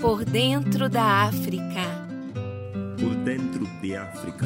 Por dentro da África. Por dentro de África.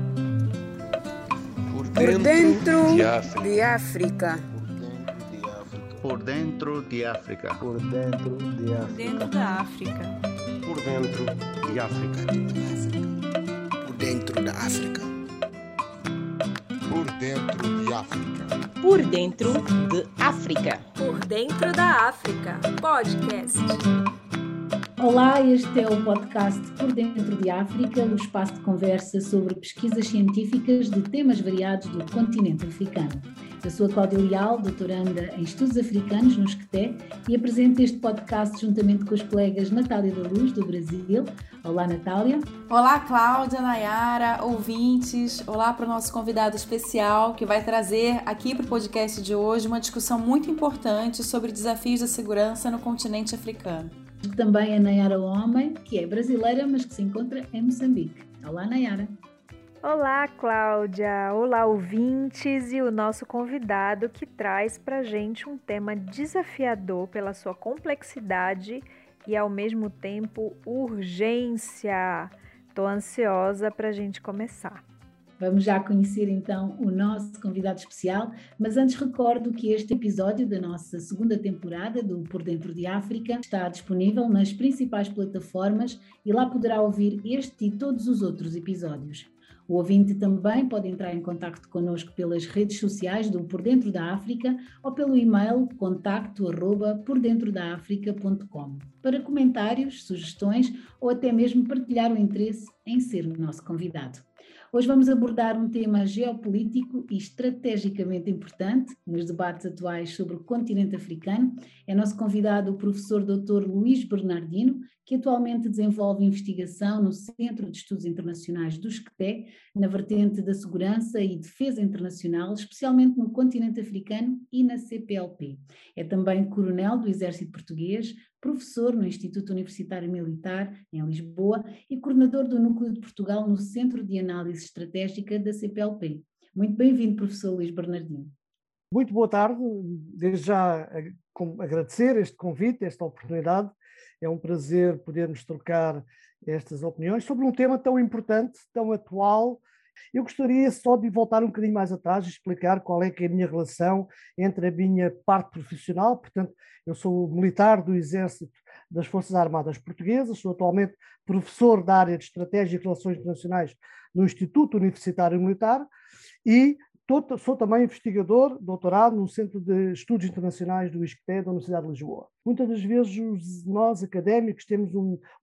Por dentro de África. Por dentro de África. Por dentro de África. Por dentro da África. Por dentro de África. Por dentro da África. Por dentro de África. Por dentro de África. Por dentro da África. Podcast. Olá, este é o podcast Por Dentro de África, um espaço de conversa sobre pesquisas científicas de temas variados do continente africano. Eu sou a Cláudia Leal, doutoranda em Estudos Africanos no SCTE, e apresento este podcast juntamente com os colegas Natália da Luz, do Brasil. Olá, Natália. Olá, Cláudia, Nayara, ouvintes. Olá para o nosso convidado especial, que vai trazer aqui para o podcast de hoje uma discussão muito importante sobre desafios da segurança no continente africano. Também a Nayara Homem, que é brasileira, mas que se encontra em Moçambique. Olá, Nayara. Olá, Cláudia. Olá, ouvintes, e o nosso convidado que traz para a gente um tema desafiador pela sua complexidade e, ao mesmo tempo, urgência. Estou ansiosa para a gente começar. Vamos já conhecer então o nosso convidado especial, mas antes recordo que este episódio da nossa segunda temporada do Por Dentro de África está disponível nas principais plataformas e lá poderá ouvir este e todos os outros episódios. O ouvinte também pode entrar em contacto connosco pelas redes sociais do Por Dentro da África ou pelo e-mail contacto@pordentrodaafrica.com para comentários, sugestões ou até mesmo partilhar o interesse em ser o nosso convidado. Hoje vamos abordar um tema geopolítico e estrategicamente importante nos debates atuais sobre o continente africano. É nosso convidado o professor Dr. Luís Bernardino, que atualmente desenvolve investigação no Centro de Estudos Internacionais do SCTE, na vertente da segurança e defesa internacional, especialmente no continente africano e na CPLP. É também coronel do Exército Português, professor no Instituto Universitário Militar, em Lisboa, e coordenador do Núcleo de Portugal no Centro de Análise Estratégica da CPLP. Muito bem-vindo, professor Luís Bernardino. Muito boa tarde. Desde já agradecer este convite, esta oportunidade. É um prazer podermos trocar estas opiniões sobre um tema tão importante, tão atual. Eu gostaria só de voltar um bocadinho mais atrás e explicar qual é que é a minha relação entre a minha parte profissional. Portanto, eu sou militar do Exército das Forças Armadas Portuguesas, sou atualmente professor da área de Estratégia e Relações Internacionais no Instituto Universitário Militar e sou também investigador, doutorado no Centro de Estudos Internacionais do ISCTE da Universidade de Lisboa. Muitas das vezes nós, académicos, temos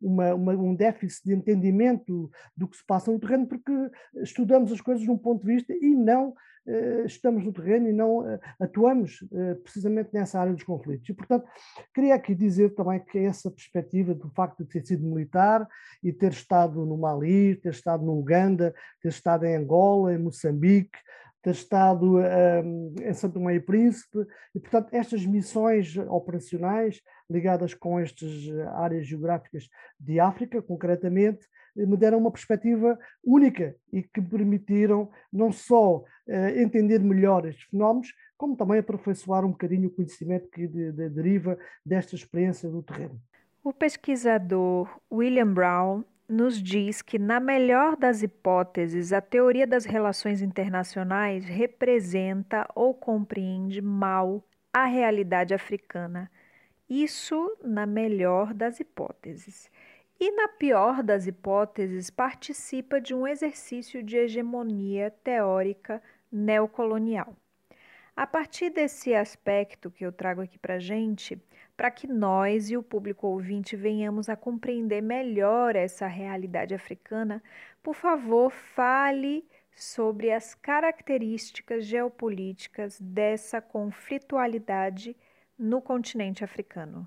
um déficit de entendimento do que se passa no terreno porque estudamos as coisas de um ponto de vista e não estamos no terreno e não atuamos precisamente nessa área dos conflitos. E, portanto, queria aqui dizer também que essa perspectiva do facto de ter sido militar e ter estado no Mali, ter estado no Uganda, ter estado em Angola, em Moçambique, ter estado em São Tomé e Príncipe, e, portanto, estas missões operacionais ligadas com estas áreas geográficas de África, concretamente, me deram uma perspectiva única e que me permitiram não só entender melhor estes fenómenos, como também aperfeiçoar um bocadinho o conhecimento que deriva desta experiência do terreno. O pesquisador William Brown nos diz que, na melhor das hipóteses, a teoria das relações internacionais representa ou compreende mal a realidade africana. Isso na melhor das hipóteses. E na pior das hipóteses, participa de um exercício de hegemonia teórica neocolonial. A partir desse aspecto que eu trago aqui para a gente, para que nós e o público ouvinte venhamos a compreender melhor essa realidade africana, por favor, fale sobre as características geopolíticas dessa conflitualidade no continente africano.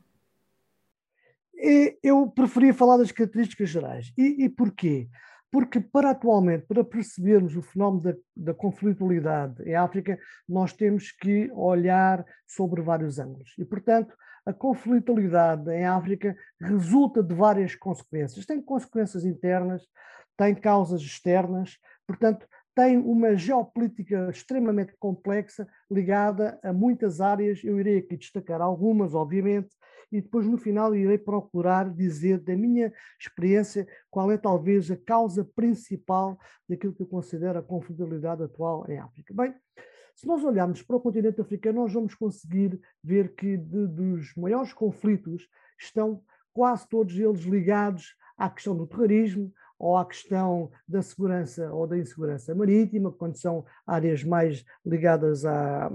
Eu preferia falar das características gerais. E porquê? Porque atualmente, para percebermos o fenómeno da conflitualidade em África, nós temos que olhar sobre vários ângulos. E, portanto, a conflitualidade em África resulta de várias consequências. Tem consequências internas, tem causas externas, portanto, tem uma geopolítica extremamente complexa, ligada a muitas áreas. Eu irei aqui destacar algumas, obviamente, e depois no final irei procurar dizer da minha experiência qual é talvez a causa principal daquilo que eu considero a conflitualidade atual em África. Bem, se nós olharmos para o continente africano, nós vamos conseguir ver que dos maiores conflitos estão quase todos eles ligados à questão do terrorismo, ou à questão da segurança ou da insegurança marítima, quando são áreas mais ligadas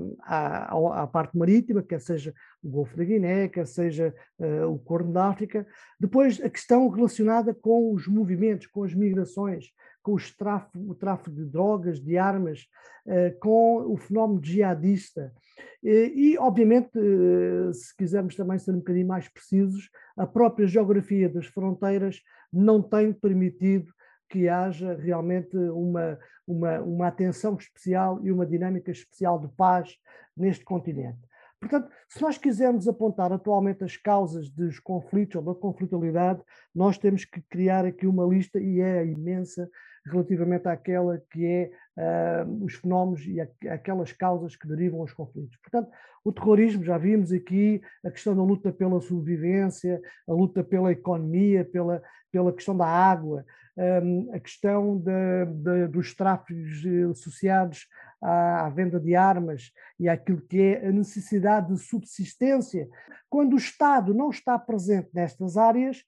à parte marítima, quer seja o Golfo da Guiné, quer seja o Corno da África. Depois, a questão relacionada com os movimentos, com as migrações, com o tráfico de drogas, de armas, com o fenómeno jihadista. E, obviamente, se quisermos também ser um bocadinho mais precisos, a própria geografia das fronteiras não tem permitido que haja realmente uma atenção especial e uma dinâmica especial de paz neste continente. Portanto, se nós quisermos apontar atualmente as causas dos conflitos ou da conflitualidade, nós temos que criar aqui uma lista, e é imensa, relativamente àquela que é os fenómenos e aquelas causas que derivam os conflitos. Portanto, o terrorismo, já vimos aqui, a questão da luta pela sobrevivência, a luta pela economia, pela questão da água, a questão dos tráficos associados à venda de armas e àquilo que é a necessidade de subsistência. Quando o Estado não está presente nestas áreas,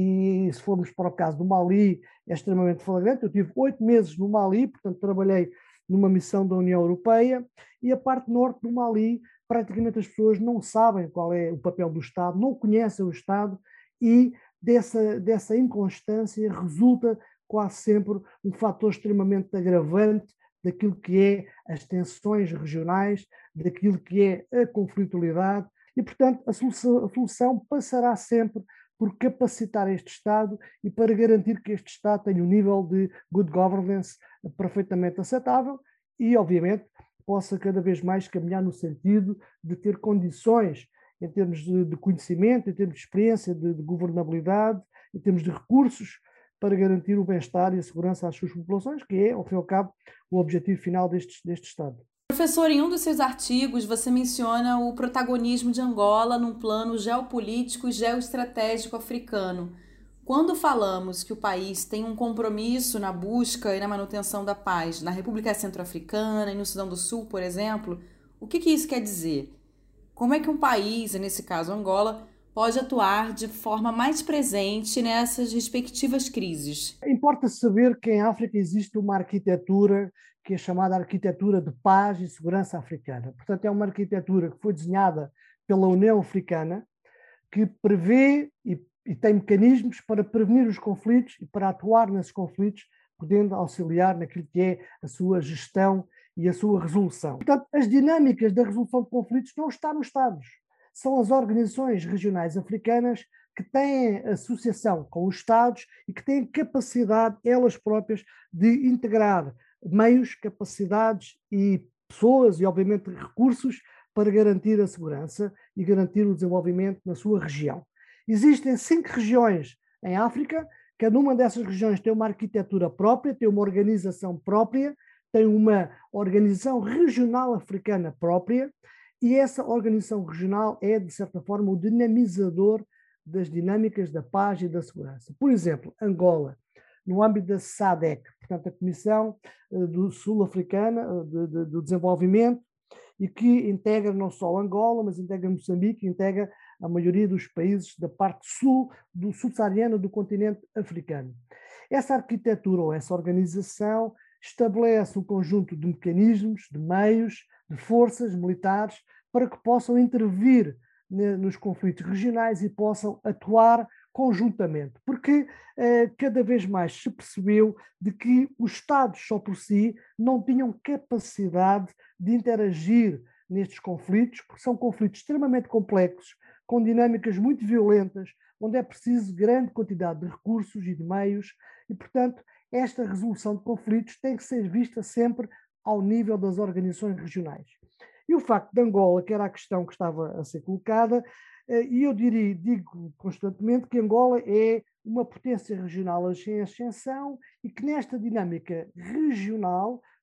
e se formos para o caso do Mali, é extremamente flagrante. Eu tive 8 meses no Mali, portanto trabalhei numa missão da União Europeia, e a parte norte do Mali, praticamente as pessoas não sabem qual é o papel do Estado, não conhecem o Estado, e dessa inconstância resulta quase sempre um fator extremamente agravante daquilo que é as tensões regionais, daquilo que é a conflitualidade, e, portanto, a solução passará sempre por capacitar este Estado e para garantir que este Estado tenha um nível de good governance perfeitamente aceitável e, obviamente, possa cada vez mais caminhar no sentido de ter condições em termos de conhecimento, em termos de experiência, de governabilidade, em termos de recursos para garantir o bem-estar e a segurança às suas populações, que é, ao fim e ao cabo, o objetivo final deste Estado. Professor, em um dos seus artigos, você menciona o protagonismo de Angola num plano geopolítico e geoestratégico africano. Quando falamos que o país tem um compromisso na busca e na manutenção da paz na República Centro-Africana e no Sudão do Sul, por exemplo, o que isso quer dizer? Como é que um país, nesse caso Angola, pode atuar de forma mais presente nessas respectivas crises? Importa saber que em África existe uma arquitetura que é chamada arquitetura de paz e segurança africana. Portanto, é uma arquitetura que foi desenhada pela União Africana, que prevê e tem mecanismos para prevenir os conflitos e para atuar nesses conflitos, podendo auxiliar naquilo que é a sua gestão e a sua resolução. Portanto, as dinâmicas da resolução de conflitos não estão nos Estados. São as organizações regionais africanas que têm associação com os Estados e que têm capacidade, elas próprias, de integrar meios, capacidades e pessoas e, obviamente, recursos para garantir a segurança e garantir o desenvolvimento na sua região. Existem 5 regiões em África, cada uma dessas regiões tem uma arquitetura própria, tem uma organização própria, tem uma organização regional africana própria, e essa organização regional é, de certa forma, o dinamizador das dinâmicas da paz e da segurança. Por exemplo, Angola, no âmbito da SADC, portanto, a Comissão do Sul-Africana do Desenvolvimento, e que integra não só Angola, mas integra Moçambique, integra a maioria dos países da parte sul, do subsaariana do continente africano. Essa arquitetura ou essa organização estabelece um conjunto de mecanismos, de meios, de forças militares para que possam intervir nos conflitos regionais e possam atuar conjuntamente, porque cada vez mais se percebeu de que os Estados só por si não tinham capacidade de interagir nestes conflitos, porque são conflitos extremamente complexos, com dinâmicas muito violentas, onde é preciso grande quantidade de recursos e de meios, e, portanto, esta resolução de conflitos tem que ser vista sempre ao nível das organizações regionais. E o facto de Angola, que era a questão que estava a ser colocada, e eu digo constantemente que Angola é uma potência regional em ascensão e que nesta dinâmica regional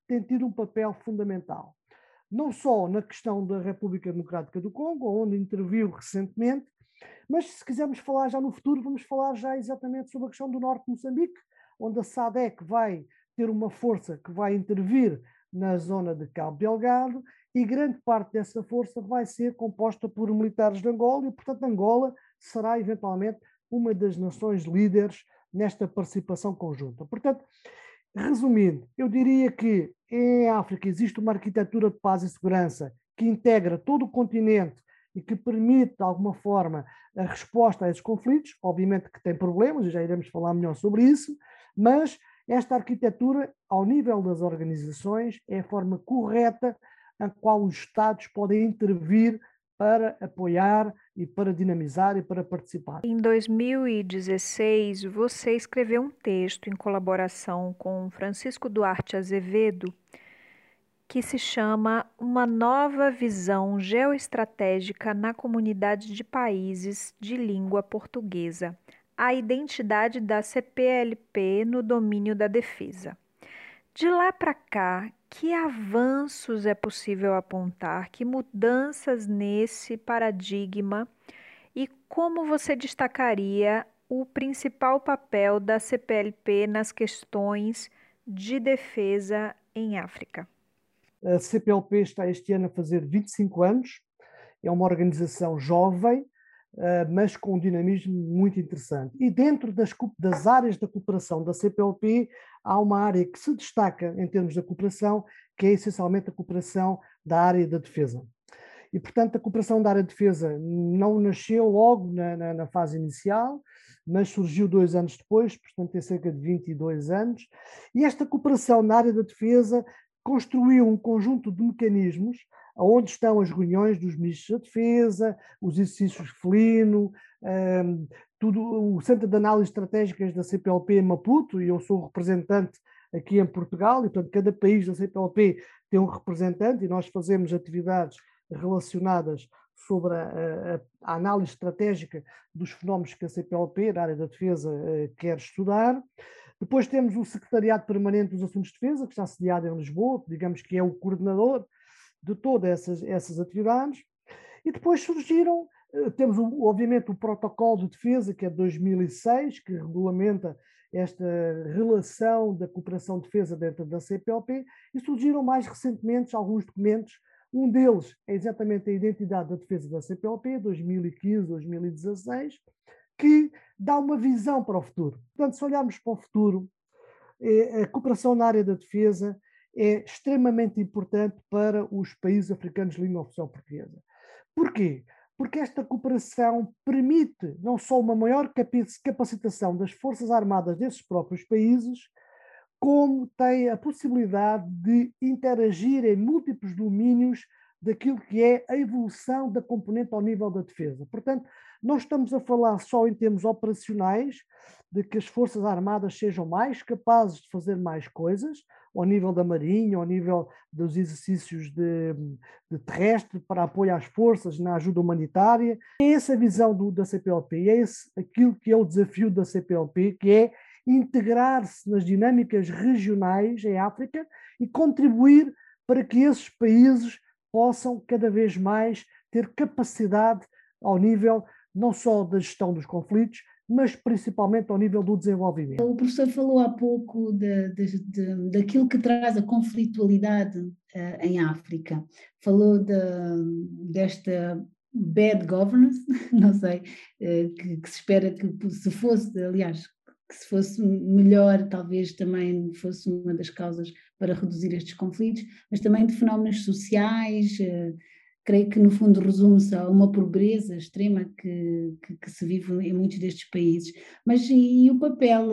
tem tido um papel fundamental. Não só na questão da República Democrática do Congo, onde interviu recentemente, mas se quisermos falar já no futuro, vamos falar já exatamente sobre a questão do norte de Moçambique, onde a SADC vai ter uma força que vai intervir na zona de Cabo Delgado, e grande parte dessa força vai ser composta por militares de Angola, e, portanto, Angola será eventualmente uma das nações líderes nesta participação conjunta. Portanto, resumindo, eu diria que em África existe uma arquitetura de paz e segurança que integra todo o continente e que permite, de alguma forma, a resposta a esses conflitos. Obviamente que tem problemas, e já iremos falar melhor sobre isso, mas esta arquitetura, ao nível das organizações, é a forma correta a qual os Estados podem intervir para apoiar e para dinamizar e para participar. Em 2016, você escreveu um texto em colaboração com Francisco Duarte Azevedo, que se chama Uma Nova Visão Geoestratégica na Comunidade de Países de Língua Portuguesa, a identidade da CPLP no domínio da defesa. De lá para cá, que avanços é possível apontar, que mudanças nesse paradigma e como você destacaria o principal papel da CPLP nas questões de defesa em África? A CPLP está este ano a fazer 25 anos, é uma organização jovem, mas com um dinamismo muito interessante. E dentro das áreas da cooperação da CPLP, há uma área que se destaca em termos da cooperação, que é essencialmente a cooperação da área da defesa. E, portanto, a cooperação da área de defesa não nasceu logo na fase inicial, mas surgiu 2 anos depois, portanto tem cerca de 22 anos, e esta cooperação na área da defesa construiu um conjunto de mecanismos onde estão as reuniões dos ministros da defesa, os exercícios felino, o Centro de Análises Estratégicas da CPLP em Maputo, e eu sou o representante aqui em Portugal, e portanto cada país da CPLP tem um representante, e nós fazemos atividades relacionadas sobre a análise estratégica dos fenómenos que a CPLP, na área da defesa, quer estudar. Depois temos o Secretariado Permanente dos Assuntos de Defesa, que está sediado em Lisboa, digamos que é o coordenador de todas essas atividades. E depois surgiram, temos obviamente o Protocolo de Defesa, que é de 2006, que regulamenta esta relação da cooperação de defesa dentro da CPLP, e surgiram mais recentemente alguns documentos. Um deles é exatamente a Identidade da Defesa da CPLP, 2015-2016, que dá uma visão para o futuro. Portanto, se olharmos para o futuro, a cooperação na área da defesa é extremamente importante para os países africanos de língua oficial portuguesa. Porquê? Porque esta cooperação permite não só uma maior capacitação das forças armadas desses próprios países, como tem a possibilidade de interagir em múltiplos domínios daquilo que é a evolução da componente ao nível da defesa. Portanto, não estamos a falar só em termos operacionais, de que as forças armadas sejam mais capazes de fazer mais coisas, ao nível da marinha, ao nível dos exercícios de terrestre para apoio às forças na ajuda humanitária. É essa a visão da CPLP, é aquilo que é o desafio da CPLP, que é integrar-se nas dinâmicas regionais em África e contribuir para que esses países possam cada vez mais ter capacidade ao nível não só da gestão dos conflitos, mas principalmente ao nível do desenvolvimento. O professor falou há pouco daquilo que traz a conflitualidade em África. Falou desta bad governance, não sei, que se espera que se fosse, aliás, que se fosse melhor, talvez também fosse uma das causas para reduzir estes conflitos, mas também de fenómenos sociais. Creio que no fundo resume-se a uma pobreza extrema que se vive em muitos destes países. Mas e o papel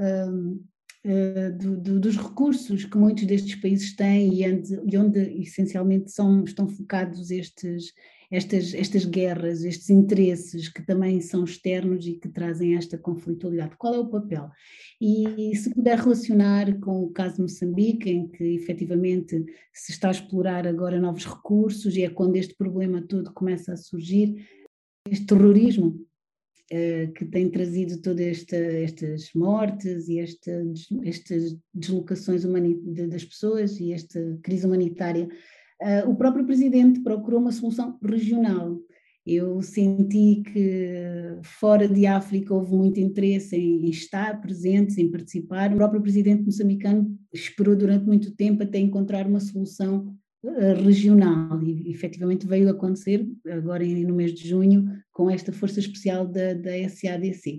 dos recursos que muitos destes países têm e onde essencialmente estão focados estas guerras, estes interesses que também são externos e que trazem esta conflitualidade? Qual é o papel? E se puder relacionar com o caso de Moçambique, em que efetivamente se está a explorar agora novos recursos e é quando este problema todo começa a surgir, este terrorismo que tem trazido todas estas mortes e estas deslocações das pessoas e esta crise humanitária. O próprio presidente procurou uma solução regional. Eu senti que fora de África houve muito interesse em estar presentes, em participar. O próprio presidente moçambicano esperou durante muito tempo até encontrar uma solução regional e efetivamente veio acontecer agora no mês de junho com esta força especial da SADC.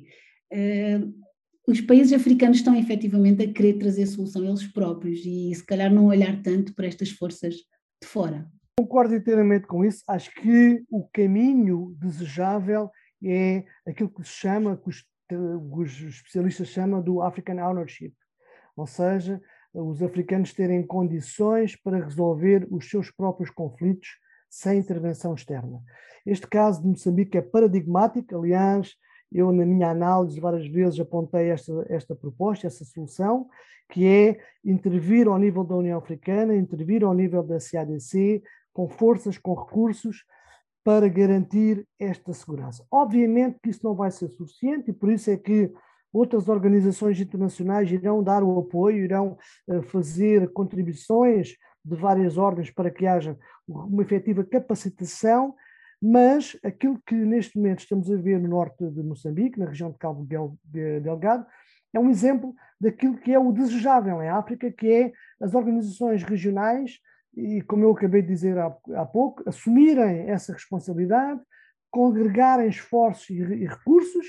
Os países africanos estão efetivamente a querer trazer solução eles próprios e se calhar não olhar tanto para estas forças de fora. Concordo inteiramente com isso. Acho que o caminho desejável é aquilo que se chama, que os especialistas chamam do African Ownership, ou seja, os africanos terem condições para resolver os seus próprios conflitos sem intervenção externa. Este caso de Moçambique é paradigmático. Aliás, eu na minha análise várias vezes apontei esta proposta, essa solução, que é intervir ao nível da União Africana, intervir ao nível da SADC, com forças, com recursos, para garantir esta segurança. Obviamente que isso não vai ser suficiente e por isso é que outras organizações internacionais irão dar o apoio, irão fazer contribuições de várias ordens para que haja uma efetiva capacitação, mas aquilo que neste momento estamos a ver no norte de Moçambique, na região de Cabo Delgado, é um exemplo daquilo que é o desejável em África, que é as organizações regionais, e como eu acabei de dizer há pouco, assumirem essa responsabilidade, congregarem esforços e recursos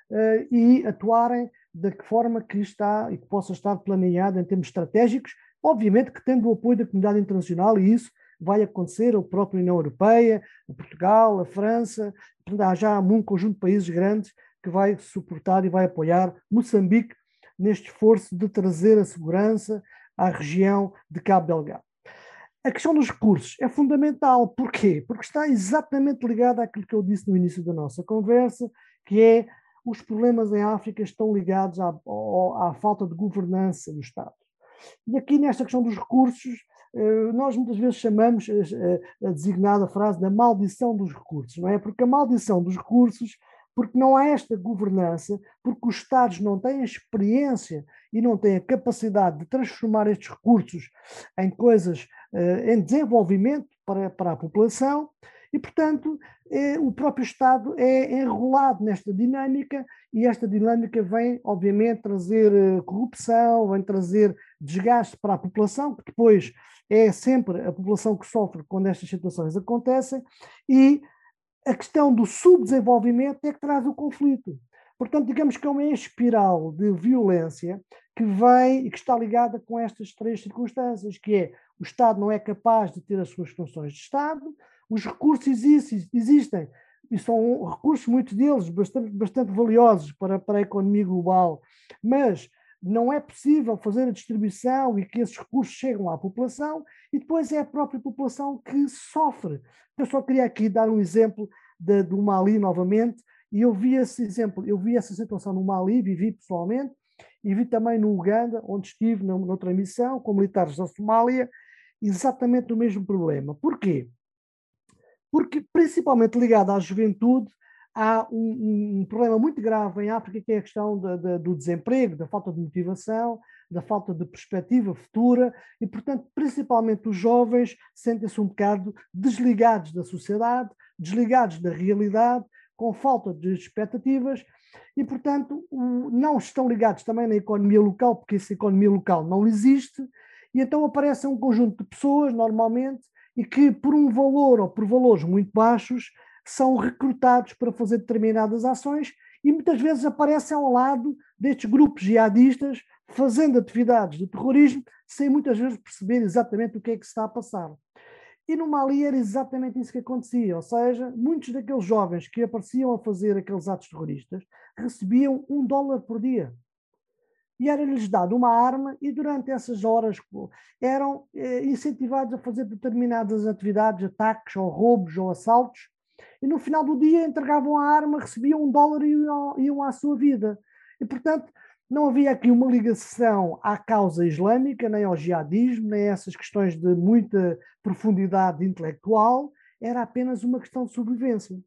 e atuarem da forma que está e que possa estar planeado em termos estratégicos, obviamente que tendo o apoio da comunidade internacional, e isso vai acontecer, a própria União Europeia, a Portugal, a França, há já um conjunto de países grandes que vai suportar e vai apoiar Moçambique neste esforço de trazer a segurança à região de Cabo Delgado. A questão dos recursos é fundamental. Porquê? Porque está exatamente ligada àquilo que eu disse no início da nossa conversa, que é os problemas em África estão ligados à falta de governança do Estado. E aqui nesta questão dos recursos, nós muitas vezes chamamos a designada frase da maldição dos recursos, não é? Porque a maldição dos recursos, porque não há esta governança, porque os Estados não têm a experiência e não têm a capacidade de transformar estes recursos em coisas, em desenvolvimento para a população, e, portanto, o próprio Estado é enrolado nesta dinâmica, e esta dinâmica vem, obviamente, trazer corrupção, vem trazer desgaste para a população, que depois é sempre a população que sofre quando estas situações acontecem, e a questão do subdesenvolvimento é que traz o conflito. Portanto, digamos que é uma espiral de violência que vem e que está ligada com estas três circunstâncias, que é o Estado não é capaz de ter as suas funções de Estado, os recursos existem, e são recursos, muitos deles, bastante valiosos para a economia global, mas não é possível fazer a distribuição e que esses recursos cheguem à população, e depois é a própria população que sofre. Eu só queria aqui dar um exemplo do Mali novamente, e eu vi esse exemplo, eu vi essa situação no Mali, vivi pessoalmente, e vi também no Uganda, onde estive noutra missão, com militares da Somália, exatamente o mesmo problema. Porquê? Porque, principalmente ligado à juventude, há um problema muito grave em África, que é a questão do desemprego, da falta de motivação, da falta de perspectiva futura, e, portanto, principalmente os jovens sentem-se um bocado desligados da sociedade, desligados da realidade, com falta de expectativas, e, portanto, não estão ligados também na economia local, porque essa economia local não existe, e então aparece um conjunto de pessoas, normalmente, e que por um valor ou por valores muito baixos são recrutados para fazer determinadas ações e muitas vezes aparecem ao lado destes grupos jihadistas fazendo atividades de terrorismo sem muitas vezes perceber exatamente o que é que se está a passar. E no Mali era exatamente isso que acontecia, ou seja, muitos daqueles jovens que apareciam a fazer aqueles atos terroristas recebiam $1 por dia. E era-lhes dado uma arma e durante essas horas eram incentivados a fazer determinadas atividades, ataques ou roubos ou assaltos, e no final do dia entregavam a arma, recebiam $1 e iam à sua vida. E, portanto, não havia aqui uma ligação à causa islâmica, nem ao jihadismo, nem a essas questões de muita profundidade intelectual, era apenas uma questão de sobrevivência.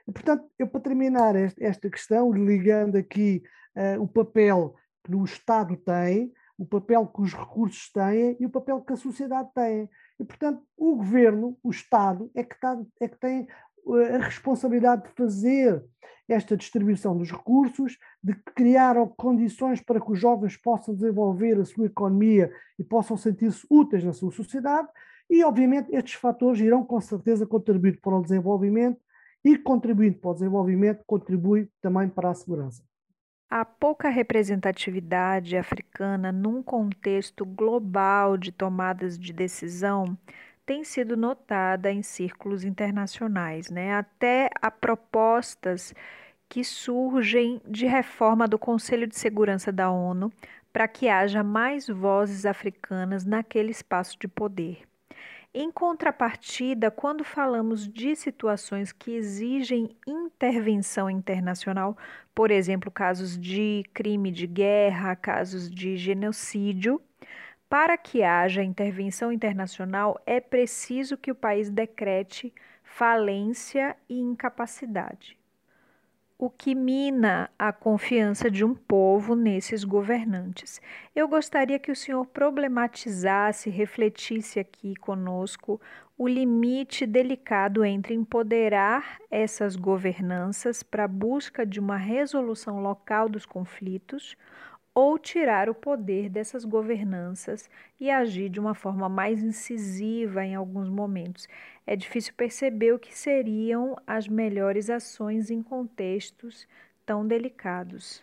Portanto, eu para terminar esta questão, ligando aqui o papel que o Estado tem, o papel que os recursos têm e o papel que a sociedade tem. E, portanto, o governo, o Estado, é que tem a responsabilidade de fazer esta distribuição dos recursos, de criar condições para que os jovens possam desenvolver a sua economia e possam sentir-se úteis na sua sociedade, e, obviamente, estes fatores irão, com certeza, contribuir para o desenvolvimento, e, contribuindo para o desenvolvimento, contribui também para a segurança. A pouca representatividade africana num contexto global de tomadas de decisão tem sido notada em círculos internacionais, né? Até há propostas que surgem de reforma do Conselho de Segurança da ONU para que haja mais vozes africanas naquele espaço de poder. Em contrapartida, quando falamos de situações que exigem intervenção internacional, por exemplo, casos de crime de guerra, casos de genocídio, para que haja intervenção internacional é preciso que o país decrete falência e incapacidade, o que mina a confiança de um povo nesses governantes. Eu gostaria que o senhor problematizasse, refletisse aqui conosco o limite delicado entre empoderar essas governanças para a busca de uma resolução local dos conflitos ou tirar o poder dessas governanças e agir de uma forma mais incisiva em alguns momentos. É difícil perceber o que seriam as melhores ações em contextos tão delicados.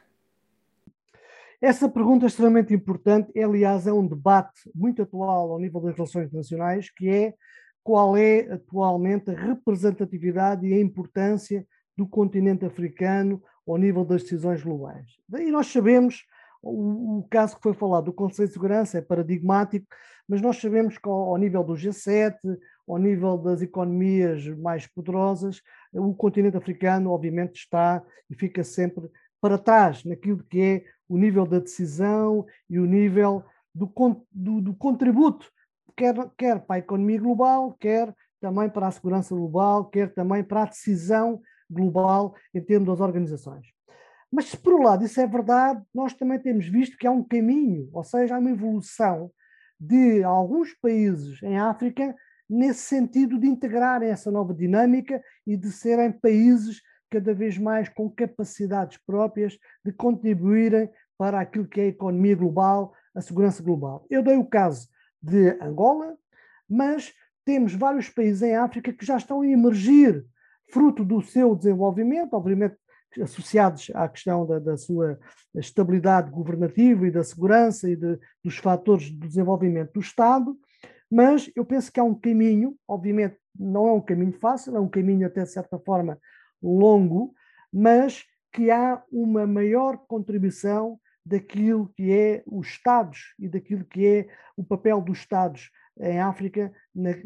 Essa pergunta é extremamente importante, aliás, é um debate muito atual ao nível das relações internacionais, que é qual é atualmente a representatividade e a importância do continente africano ao nível das decisões globais. E nós sabemos, o caso que foi falado do Conselho de Segurança é paradigmático, mas nós sabemos que ao nível do G7, ao nível das economias mais poderosas, o continente africano obviamente está e fica sempre para trás naquilo que é o nível da decisão e o nível do contributo, quer para a economia global, quer também para a segurança global, quer também para a decisão global em termos das organizações. Mas se por um lado isso é verdade, nós também temos visto que há um caminho, ou seja, há uma evolução de alguns países em África nesse sentido de integrarem essa nova dinâmica e de serem países cada vez mais com capacidades próprias de contribuírem para aquilo que é a economia global, a segurança global. Eu dei o caso de Angola, mas temos vários países em África que já estão a emergir fruto do seu desenvolvimento, obviamente associados à questão da sua estabilidade governativa e da segurança e dos fatores de desenvolvimento do Estado, mas eu penso que há um caminho, obviamente não é um caminho fácil, é um caminho até de certa forma longo, mas que há uma maior contribuição daquilo que é os Estados e daquilo que é o papel dos Estados em África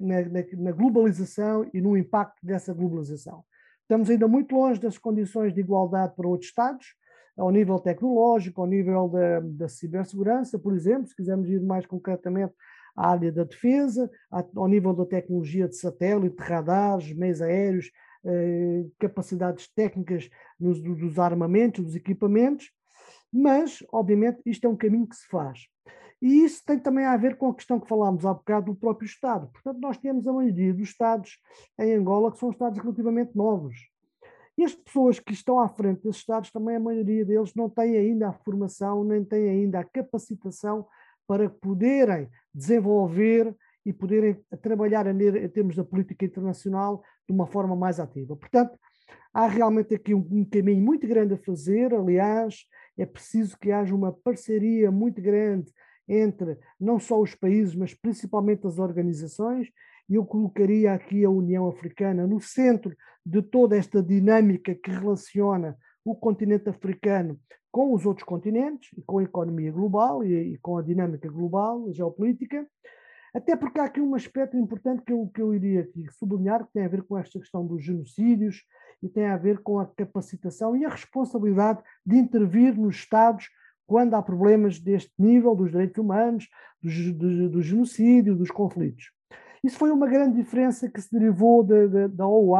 na globalização e no impacto dessa globalização. Estamos ainda muito longe das condições de igualdade para outros Estados, ao nível tecnológico, ao nível da cibersegurança, por exemplo, se quisermos ir mais concretamente à área da defesa, ao nível da tecnologia de satélite, de radares, meios aéreos, capacidades técnicas dos armamentos, dos equipamentos, mas, obviamente, isto é um caminho que se faz. E isso tem também a ver com a questão que falámos há bocado do próprio Estado. Portanto, nós temos a maioria dos Estados em Angola que são Estados relativamente novos. E as pessoas que estão à frente desses Estados, também a maioria deles não têm ainda a formação, nem têm ainda a capacitação para poderem desenvolver e poderem trabalhar em termos da política internacional de uma forma mais ativa. Portanto, há realmente aqui um caminho muito grande a fazer. Aliás, é preciso que haja uma parceria muito grande entre não só os países, mas principalmente as organizações, e eu colocaria aqui a União Africana no centro de toda esta dinâmica que relaciona o continente africano com os outros continentes, e com a economia global e com a dinâmica global, a geopolítica, até porque há aqui um aspecto importante que eu iria aqui sublinhar, que tem a ver com esta questão dos genocídios e tem a ver com a capacitação e a responsabilidade de intervir nos Estados quando há problemas deste nível, dos direitos humanos, do genocídio, dos conflitos. Isso foi uma grande diferença que se derivou da OUA,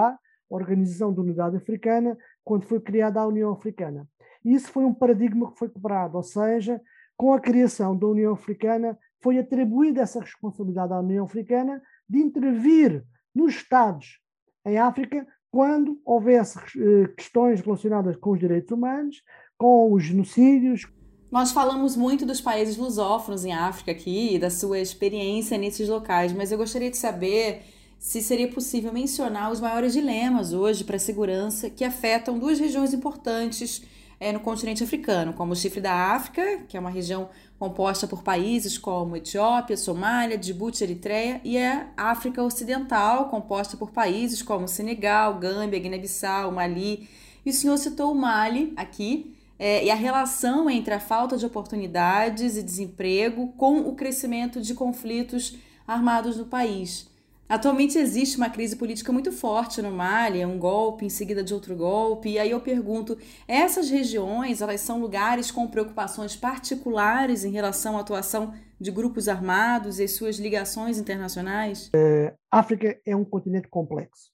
Organização da Unidade Africana, quando foi criada a União Africana. E isso foi um paradigma que foi quebrado, ou seja, com a criação da União Africana, foi atribuída essa responsabilidade à União Africana de intervir nos Estados em África quando houvesse questões relacionadas com os direitos humanos, com os genocídios. Nós falamos muito dos países lusófonos em África aqui e da sua experiência nesses locais, mas eu gostaria de saber se seria possível mencionar os maiores dilemas hoje para a segurança que afetam duas regiões importantes no continente africano, como o Chifre da África, que é uma região composta por países como Etiópia, Somália, Djibouti, Eritreia, e a África Ocidental, composta por países como Senegal, Gâmbia, Guiné-Bissau, Mali. E o senhor citou o Mali aqui, e a relação entre a falta de oportunidades e desemprego com o crescimento de conflitos armados no país. Atualmente existe uma crise política muito forte no Mali, um golpe em seguida de outro golpe, e aí eu pergunto, essas regiões, elas são lugares com preocupações particulares em relação à atuação de grupos armados e suas ligações internacionais? A África é um continente complexo.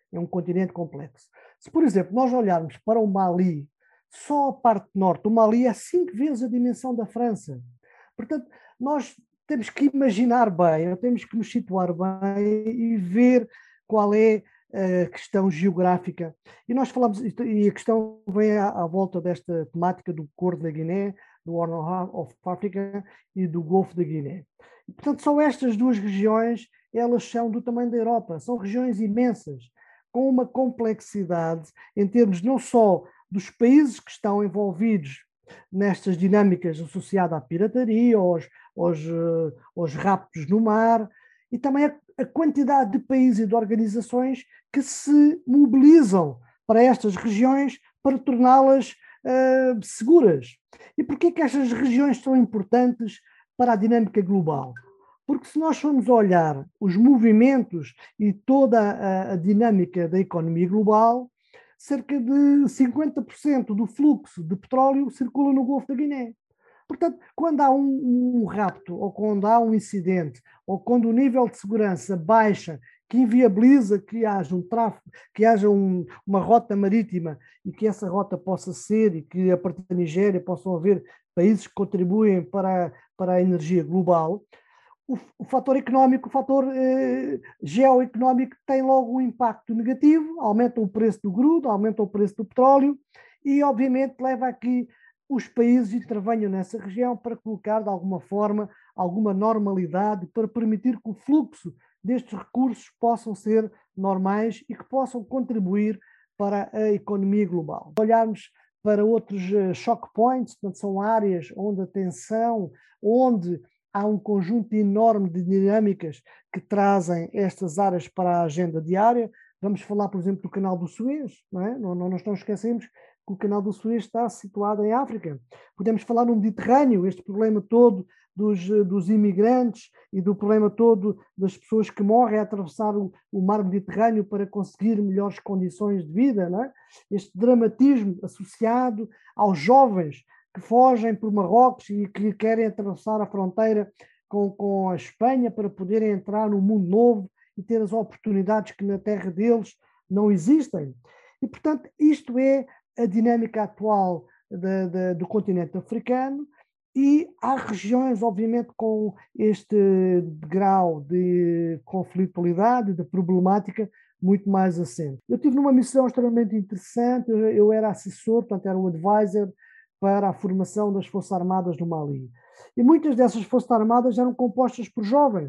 Se, por exemplo, nós olharmos para o Mali, só a parte norte, o Mali é 5 vezes a dimensão da França. Portanto, nós temos que imaginar bem, temos que nos situar bem e ver qual é a questão geográfica. E nós falamos, e a questão vem à volta desta temática do Corno da Guiné, do Horn of Africa e do Golfo da Guiné. E, portanto, são estas duas regiões, elas são do tamanho da Europa, são regiões imensas, com uma complexidade em termos não só dos países que estão envolvidos nestas dinâmicas associadas à pirataria, aos raptos no mar, e também a quantidade de países e de organizações que se mobilizam para estas regiões para torná-las seguras. E porquê que estas regiões são importantes para a dinâmica global? Porque se nós formos olhar os movimentos e toda a dinâmica da economia global, cerca de 50% do fluxo de petróleo circula no Golfo da Guiné. Portanto, quando há um rapto, ou quando há um incidente, ou quando o nível de segurança baixa, que inviabiliza que haja um tráfego, que haja uma rota marítima e que essa rota possa ser, e que a partir da Nigéria possam haver países que contribuem para a energia global, o fator económico, o fator geoeconómico tem logo um impacto negativo, aumenta o preço do crudo, aumenta o preço do petróleo e, obviamente, leva a que os países intervenham nessa região para colocar, de alguma forma, alguma normalidade, para permitir que o fluxo destes recursos possam ser normais e que possam contribuir para a economia global. Olharmos para outros shock points, portanto, são áreas onde a tensão, onde há um conjunto enorme de dinâmicas que trazem estas áreas para a agenda diária. Vamos falar, por exemplo, do Canal do Suez, não é? Nós não esquecemos que o Canal do Suez está situado em África. Podemos falar no Mediterrâneo, este problema todo dos imigrantes e do problema todo das pessoas que morrem a atravessar o mar Mediterrâneo para conseguir melhores condições de vida, não é? Este dramatismo associado aos jovens que fogem por Marrocos e que querem atravessar a fronteira com a Espanha para poderem entrar no mundo novo e ter as oportunidades que na terra deles não existem. E, portanto, isto é a dinâmica atual do continente africano, e há regiões, obviamente, com este grau de conflitualidade, de problemática muito mais assente. Eu estive numa missão extremamente interessante, eu era assessor, portanto era o advisor para a formação das Forças Armadas do Mali. E muitas dessas Forças Armadas eram compostas por jovens.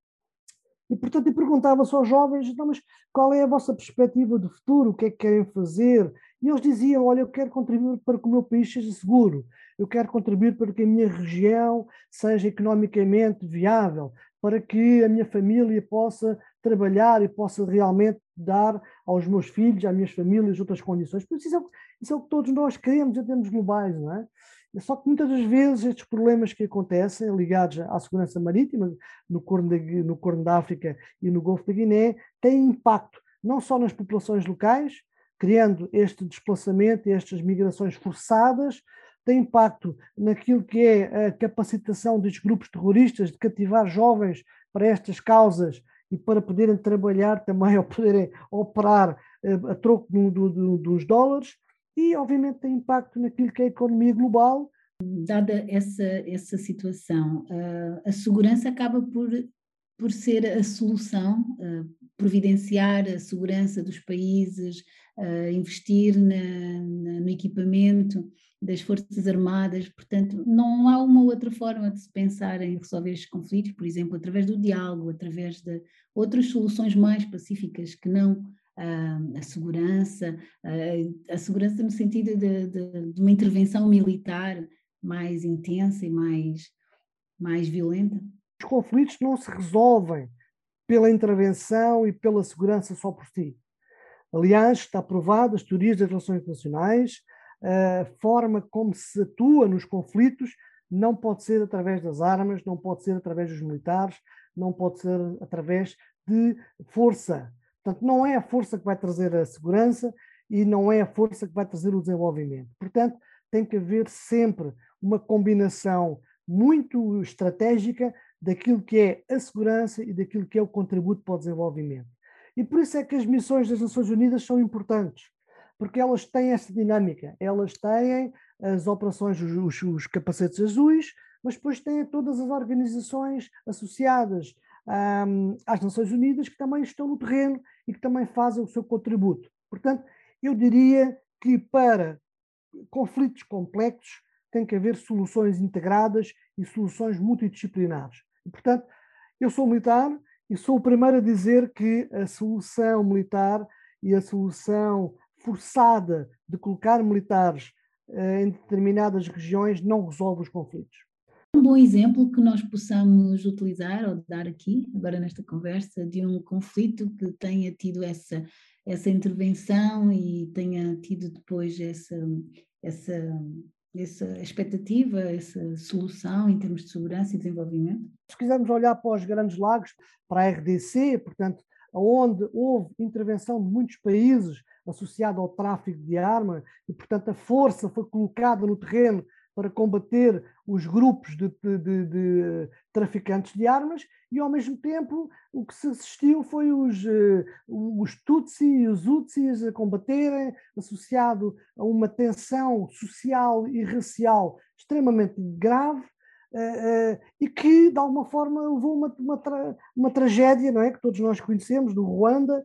E, portanto, eu perguntava-se aos jovens, então, mas qual é a vossa perspectiva de futuro? O que é que querem fazer? E eles diziam, olha, eu quero contribuir para que o meu país seja seguro. Eu quero contribuir para que a minha região seja economicamente viável, para que a minha família possa trabalhar e possa realmente dar aos meus filhos, às minhas famílias, outras condições. Por isso é o que todos nós queremos em termos globais, não é? Só que muitas das vezes estes problemas que acontecem ligados à segurança marítima no Corno da África e no Golfo da Guiné têm impacto não só nas populações locais, criando este desplaçamento e estas migrações forçadas, tem impacto naquilo que é a capacitação dos grupos terroristas de cativar jovens para estas causas e para poderem trabalhar também ou poderem operar a troco dos dólares, e obviamente tem impacto naquilo que é a economia global. Dada essa situação, a segurança acaba por ser a solução, providenciar a segurança dos países, investir no equipamento das Forças Armadas. Portanto, não há uma outra forma de se pensar em resolver estes conflitos, por exemplo, através do diálogo, através de outras soluções mais pacíficas que não a segurança no sentido de uma intervenção militar mais intensa e mais violenta. Os conflitos não se resolvem pela intervenção e pela segurança só por si. Aliás, está provado, as teorias das relações internacionais, a forma como se atua nos conflitos não pode ser através das armas, não pode ser através dos militares, não pode ser através de força. Portanto, não é a força que vai trazer a segurança e não é a força que vai trazer o desenvolvimento. Portanto, tem que haver sempre uma combinação muito estratégica daquilo que é a segurança e daquilo que é o contributo para o desenvolvimento. E por isso é que as missões das Nações Unidas são importantes, porque elas têm essa dinâmica, elas têm as operações, os capacetes azuis, mas depois têm todas as organizações associadas às Nações Unidas que também estão no terreno e que também fazem o seu contributo. Portanto, eu diria que para conflitos complexos tem que haver soluções integradas e soluções multidisciplinares. E, portanto, eu sou militar e sou o primeiro a dizer que a solução militar e a solução forçada de colocar militares em determinadas regiões não resolve os conflitos. Um bom exemplo que nós possamos utilizar ou dar aqui, agora nesta conversa, de um conflito que tenha tido essa intervenção e tenha tido depois essa expectativa, essa solução em termos de segurança e desenvolvimento? Se quisermos olhar para os Grandes Lagos, para a RDC, portanto, onde houve intervenção de muitos países associada ao tráfico de armas e, portanto, a força foi colocada no terreno para combater os grupos de traficantes de armas e, ao mesmo tempo, o que se assistiu foi os Tutsi e os Hutsis a combaterem, associado a uma tensão social e racial extremamente grave, e que, de alguma forma, levou uma tragédia, não é? Que todos nós conhecemos, do Ruanda,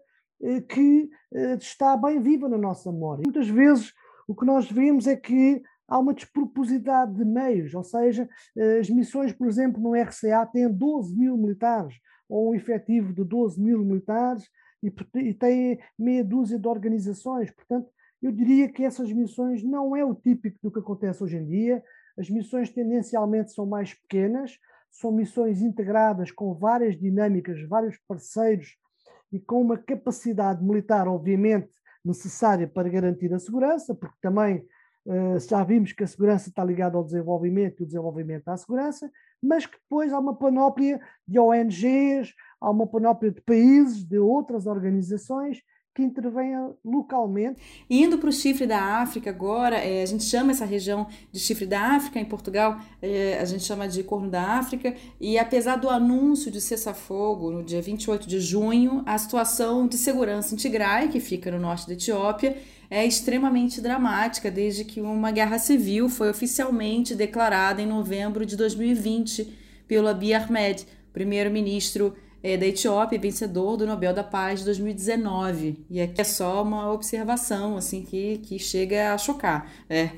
que está bem viva na nossa memória. Muitas vezes o que nós vemos é que há uma despropositade de meios, ou seja, as missões, por exemplo, no RCA têm 12 mil militares, ou um efetivo de 12 mil militares, e têm meia dúzia de organizações. Portanto, eu diria que essas missões não é o típico do que acontece hoje em dia. As missões tendencialmente são mais pequenas, são missões integradas com várias dinâmicas, vários parceiros e com uma capacidade militar, obviamente, necessária para garantir a segurança, porque também já vimos que a segurança está ligada ao desenvolvimento e o desenvolvimento à segurança, mas que depois há uma panóplia de ONGs, há uma panóplia de países, de outras organizações que intervêm localmente. Indo para o Chifre da África agora, a gente chama essa região de Chifre da África, em Portugal a gente chama de Corno da África, e apesar do anúncio de cessar-fogo no dia 28 de junho, a situação de segurança em Tigray, que fica no norte da Etiópia, é extremamente dramática desde que uma guerra civil foi oficialmente declarada em novembro de 2020 pelo Abiy Ahmed, primeiro-ministro da Etiópia, vencedor do Nobel da Paz de 2019. E aqui é só uma observação assim que chega a chocar.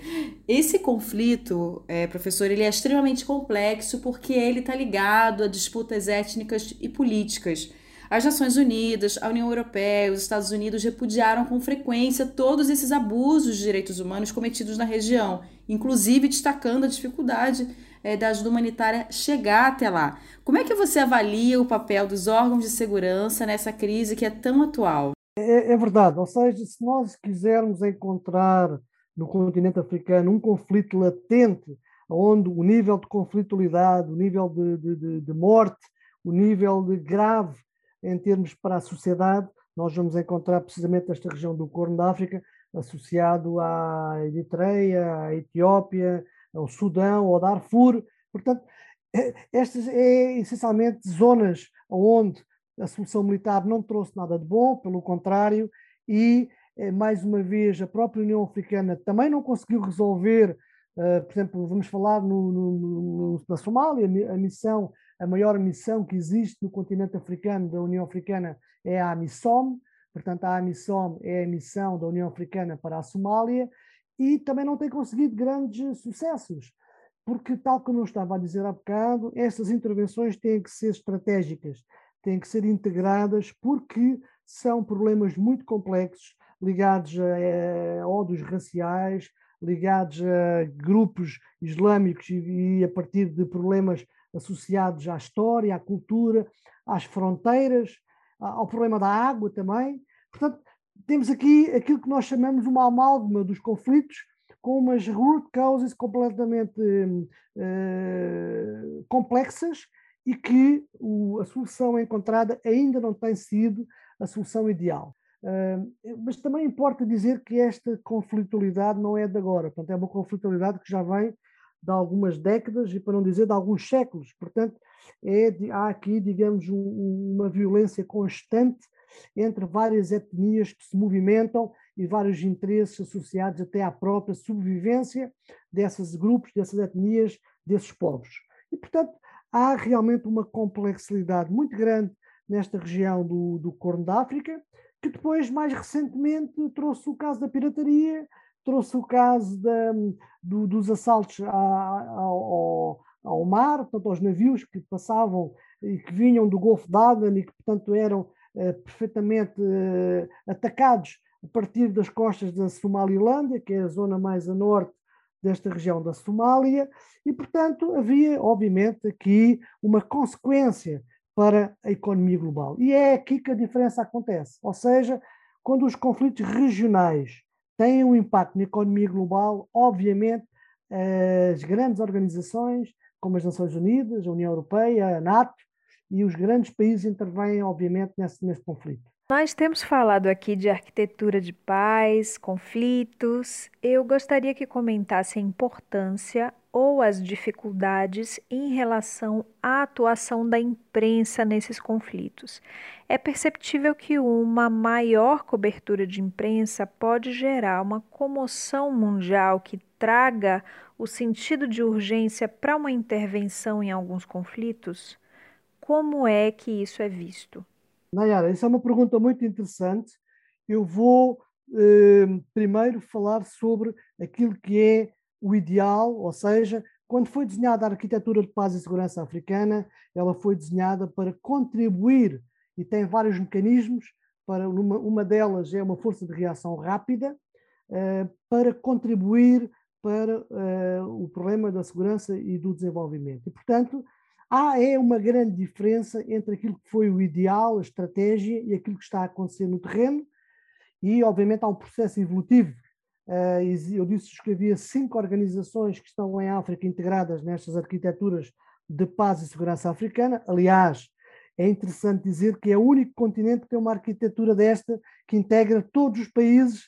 Esse conflito, professor, ele é extremamente complexo porque ele está ligado a disputas étnicas e políticas. As Nações Unidas, a União Europeia e os Estados Unidos repudiaram com frequência todos esses abusos de direitos humanos cometidos na região, inclusive destacando a dificuldade da ajuda humanitária chegar até lá. Como é que você avalia o papel dos órgãos de segurança nessa crise que é tão atual? É verdade, ou seja, se nós quisermos encontrar no continente africano um conflito latente, onde o nível de conflitualidade, o nível de morte, o nível de grave em termos para a sociedade, nós vamos encontrar precisamente esta região do Corno da África, associado à Eritreia, à Etiópia, ao Sudão, ao Darfur. Portanto, estas é essencialmente zonas onde a solução militar não trouxe nada de bom, pelo contrário, e mais uma vez, a própria União Africana também não conseguiu resolver. Por exemplo, vamos falar na Somália, a maior missão que existe no continente africano da União Africana é a AMISOM. Portanto, a AMISOM é a missão da União Africana para a Somália e também não tem conseguido grandes sucessos, porque, tal como eu estava a dizer há bocado, estas intervenções têm que ser estratégicas, têm que ser integradas, porque são problemas muito complexos, ligados a ódios raciais, ligados a grupos islâmicos e a partir de problemas associados à história, à cultura, às fronteiras, ao problema da água também. Portanto, temos aqui aquilo que nós chamamos uma amálgama dos conflitos com umas root causes completamente complexas e que a solução encontrada ainda não tem sido a solução ideal. Mas também importa dizer que esta conflitualidade não é de agora, portanto, é uma conflitualidade que já vem de algumas décadas e, para não dizer, de alguns séculos. Portanto, há aqui, digamos, uma violência constante entre várias etnias que se movimentam e vários interesses associados até à própria sobrevivência desses grupos, dessas etnias, desses povos. E, portanto, há realmente uma complexidade muito grande nesta região do Corno da África, que depois, mais recentemente, trouxe o caso da pirataria, trouxe o caso dos assaltos ao mar, portanto, aos navios que passavam e que vinham do Golfo de Aden e que, portanto, eram perfeitamente atacados a partir das costas da Somalilândia, que é a zona mais a norte desta região da Somália, e, portanto, havia, obviamente, aqui uma consequência para a economia global. E é aqui que a diferença acontece. Ou seja, quando os conflitos regionais têm um impacto na economia global, obviamente, as grandes organizações, como as Nações Unidas, a União Europeia, a NATO, e os grandes países intervêm, obviamente, nesse conflito. Nós temos falado aqui de arquitetura de paz, conflitos. Eu gostaria que comentasse a importância ou as dificuldades em relação à atuação da imprensa nesses conflitos. É perceptível que uma maior cobertura de imprensa pode gerar uma comoção mundial que traga o sentido de urgência para uma intervenção em alguns conflitos? Como é que isso é visto? Nayara, essa é uma pergunta muito interessante. Eu vou primeiro falar sobre aquilo que é o ideal, ou seja, quando foi desenhada a arquitetura de paz e segurança africana, ela foi desenhada para contribuir e tem vários mecanismos. Uma delas é uma força de reação rápida para contribuir para o problema da segurança e do desenvolvimento. E, portanto, é uma grande diferença entre aquilo que foi o ideal, a estratégia e aquilo que está a acontecer no terreno e, obviamente, há um processo evolutivo. Eu disse que havia 5 organizações que estão em África integradas nestas arquiteturas de paz e segurança africana. Aliás, é interessante dizer que é o único continente que tem uma arquitetura desta que integra todos os países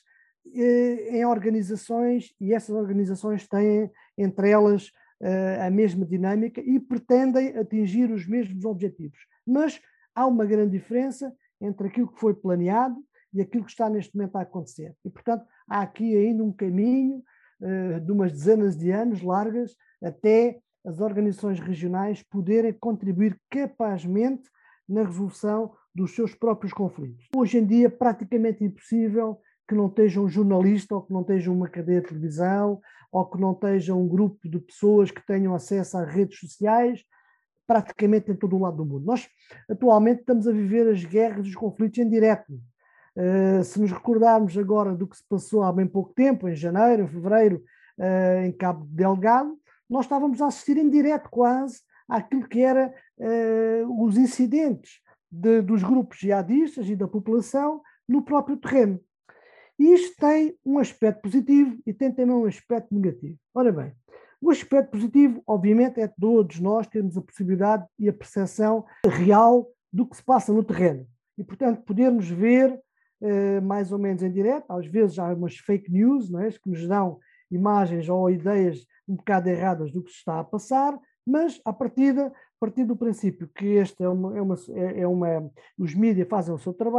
em organizações e essas organizações têm entre elas a mesma dinâmica e pretendem atingir os mesmos objetivos. Mas há uma grande diferença entre aquilo que foi planeado e aquilo que está neste momento a acontecer. E, portanto, há aqui ainda um caminho de umas dezenas de anos largas até as organizações regionais poderem contribuir capazmente na resolução dos seus próprios conflitos. Hoje em dia é praticamente impossível que não esteja um jornalista ou que não esteja uma cadeia de televisão ou que não esteja um grupo de pessoas que tenham acesso às redes sociais, praticamente em todo o lado do mundo. Nós, atualmente, estamos a viver as guerras e os conflitos em direto. Se nos recordarmos agora do que se passou há bem pouco tempo, em janeiro, em fevereiro, em Cabo Delgado, nós estávamos a assistir em direto quase àquilo que era os incidentes dos grupos jihadistas e da população no próprio terreno. E isto tem um aspecto positivo e tem também um aspecto negativo. Ora bem, o aspecto positivo, obviamente, é todos nós termos a possibilidade e a percepção real do que se passa no terreno. E, portanto, podermos ver mais ou menos em direto, às vezes há umas fake news, não é? Que nos dão imagens ou ideias um bocado erradas do que se está a passar, mas a partir do princípio que os mídias fazem o seu trabalho,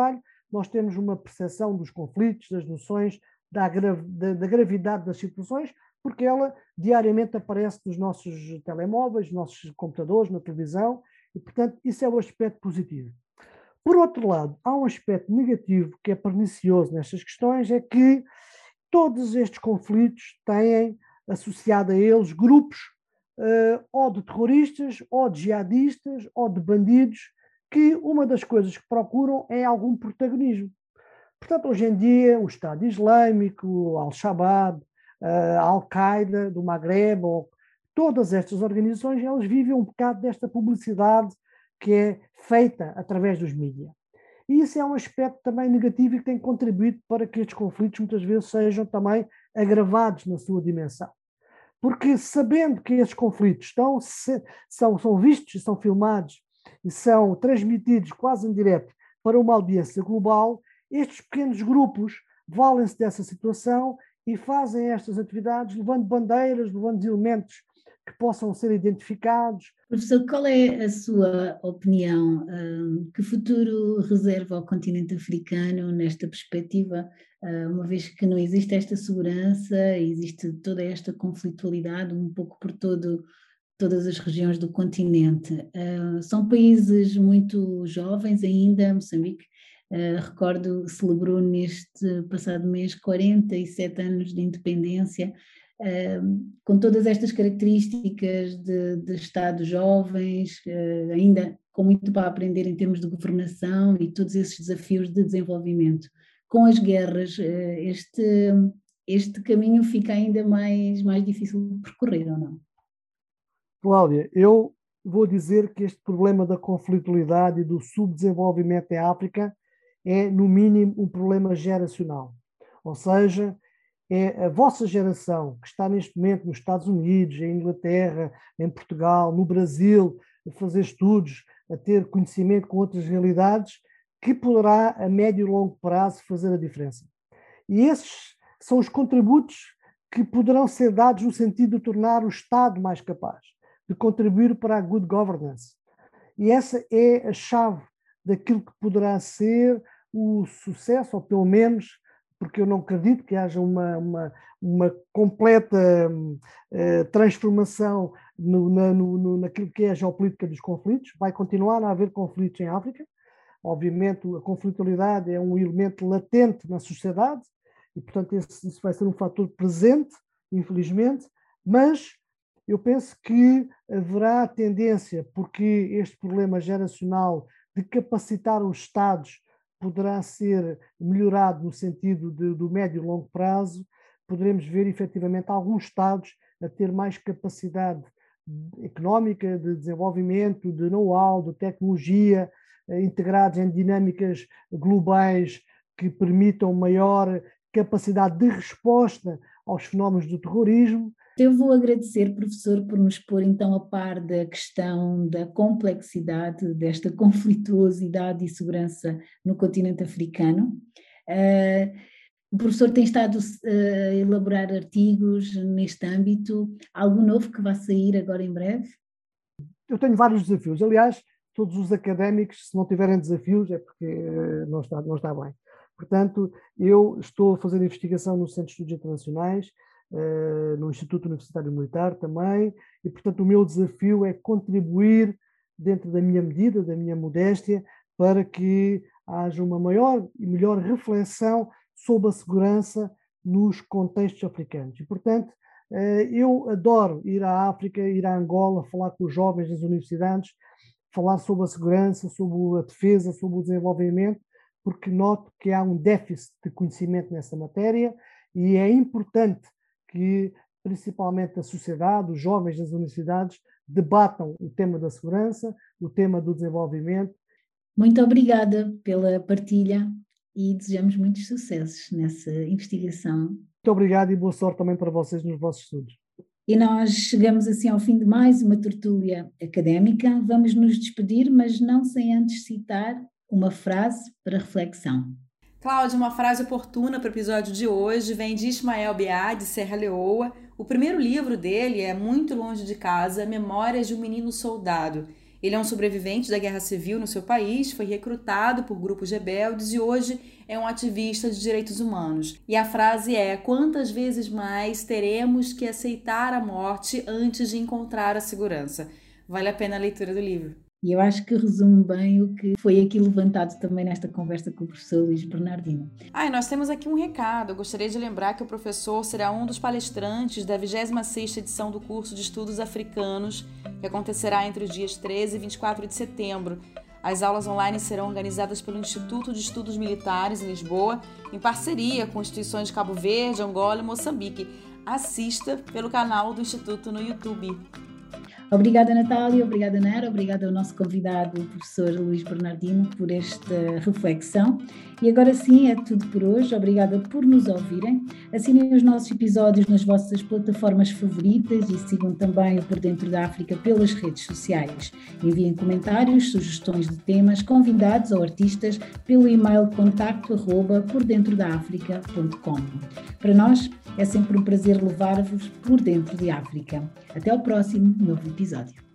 nós temos uma percepção dos conflitos, das noções, da gravidade das situações, porque ela diariamente aparece nos nossos telemóveis, nos nossos computadores, na televisão, e, portanto, isso é o aspecto positivo. Por outro lado, há um aspecto negativo que é pernicioso nestas questões, é que todos estes conflitos têm associado a eles grupos ou de terroristas, ou de jihadistas, ou de bandidos, que uma das coisas que procuram é algum protagonismo. Portanto, hoje em dia, o Estado Islâmico, o Al-Shabaab, a Al-Qaeda do Maghreb, ou todas estas organizações, elas vivem um bocado desta publicidade que é feita através dos mídias. E isso é um aspecto também negativo e que tem contribuído para que estes conflitos muitas vezes sejam também agravados na sua dimensão. Porque sabendo que esses conflitos são vistos e são filmados e são transmitidos quase em direto para uma audiência global, estes pequenos grupos valem-se dessa situação e fazem estas atividades levando bandeiras, levando elementos que possam ser identificados. Professor, qual é a sua opinião? Que futuro reserva ao continente africano nesta perspectiva, uma vez que não existe esta segurança, existe toda esta conflitualidade um pouco por todas as regiões do continente? São países muito jovens ainda. Moçambique, recordo, celebrou neste passado mês 47 anos de independência, com todas estas características de Estados jovens, ainda com muito para aprender em termos de governação e todos esses desafios de desenvolvimento. Com as guerras, este caminho fica ainda mais difícil de percorrer, ou não? Cláudia, eu vou dizer que este problema da conflitualidade e do subdesenvolvimento em África é, no mínimo, um problema geracional. Ou seja, é a vossa geração que está neste momento nos Estados Unidos, em Inglaterra, em Portugal, no Brasil, a fazer estudos, a ter conhecimento com outras realidades, que poderá, a médio e longo prazo, fazer a diferença. E esses são os contributos que poderão ser dados no sentido de tornar o Estado mais capaz, de contribuir para a good governance. E essa é a chave daquilo que poderá ser o sucesso, ou pelo menos, porque eu não acredito que haja uma completa transformação naquilo que é a geopolítica dos conflitos. Vai continuar a haver conflitos em África. Obviamente, a conflitualidade é um elemento latente na sociedade e, portanto, isso vai ser um fator presente, infelizmente, mas eu penso que haverá tendência, porque este problema geracional de capacitar os Estados poderá ser melhorado no sentido do médio e longo prazo, poderemos ver efetivamente alguns Estados a ter mais capacidade económica, de desenvolvimento, de know-how, de tecnologia, integrados em dinâmicas globais que permitam maior capacidade de resposta aos fenómenos do terrorismo. Eu vou agradecer, professor, por nos pôr então a par da questão da complexidade, desta conflituosidade e segurança no continente africano. O professor tem estado a elaborar artigos neste âmbito. Algo novo que vai sair agora em breve? Eu tenho vários desafios. Aliás, todos os académicos, se não tiverem desafios, é porque não está bem. Portanto, eu estou a fazer investigação no Centro de Estudos Internacionais, no Instituto Universitário Militar também, e, portanto, o meu desafio é contribuir, dentro da minha medida, da minha modéstia, para que haja uma maior e melhor reflexão sobre a segurança nos contextos africanos. E, portanto, eu adoro ir à África, ir à Angola, falar com os jovens das universidades, falar sobre a segurança, sobre a defesa, sobre o desenvolvimento, porque noto que há um déficit de conhecimento nessa matéria e é importante que, principalmente a sociedade, os jovens das universidades, debatam o tema da segurança, o tema do desenvolvimento. Muito obrigada pela partilha e desejamos muitos sucessos nessa investigação. Muito obrigado e boa sorte também para vocês nos vossos estudos. E nós chegamos assim ao fim de mais uma tertúlia académica. Vamos nos despedir, mas não sem antes citar uma frase para reflexão. Cláudia, uma frase oportuna para o episódio de hoje vem de Ismael Biá, de Serra Leoa. O primeiro livro dele é Muito Longe de Casa, Memórias de um Menino Soldado. Ele é um sobrevivente da guerra civil no seu país, foi recrutado por grupos rebeldes e hoje é um ativista de direitos humanos. E a frase é: quantas vezes mais teremos que aceitar a morte antes de encontrar a segurança? Vale a pena a leitura do livro. E eu acho que resume bem o que foi aqui levantado também nesta conversa com o professor Luís Bernardino. E nós temos aqui um recado. Eu gostaria de lembrar que o professor será um dos palestrantes da 26ª edição do curso de Estudos Africanos, que acontecerá entre os dias 13 e 24 de setembro. As aulas online serão organizadas pelo Instituto de Estudos Militares, em Lisboa, em parceria com instituições de Cabo Verde, Angola e Moçambique. Assista pelo canal do Instituto no YouTube. Obrigada, Natália, obrigada, Nara, obrigada ao nosso convidado, o professor Luís Bernardino, por esta reflexão. E agora sim, é tudo por hoje. Obrigada por nos ouvirem. Assinem os nossos episódios nas vossas plataformas favoritas e sigam também o Por Dentro da África pelas redes sociais. Enviem comentários, sugestões de temas, convidados ou artistas pelo e-mail contacto@pordentrodaafrica.com. Para nós, é sempre um prazer levar-vos por dentro de África. Até ao próximo novo episódio.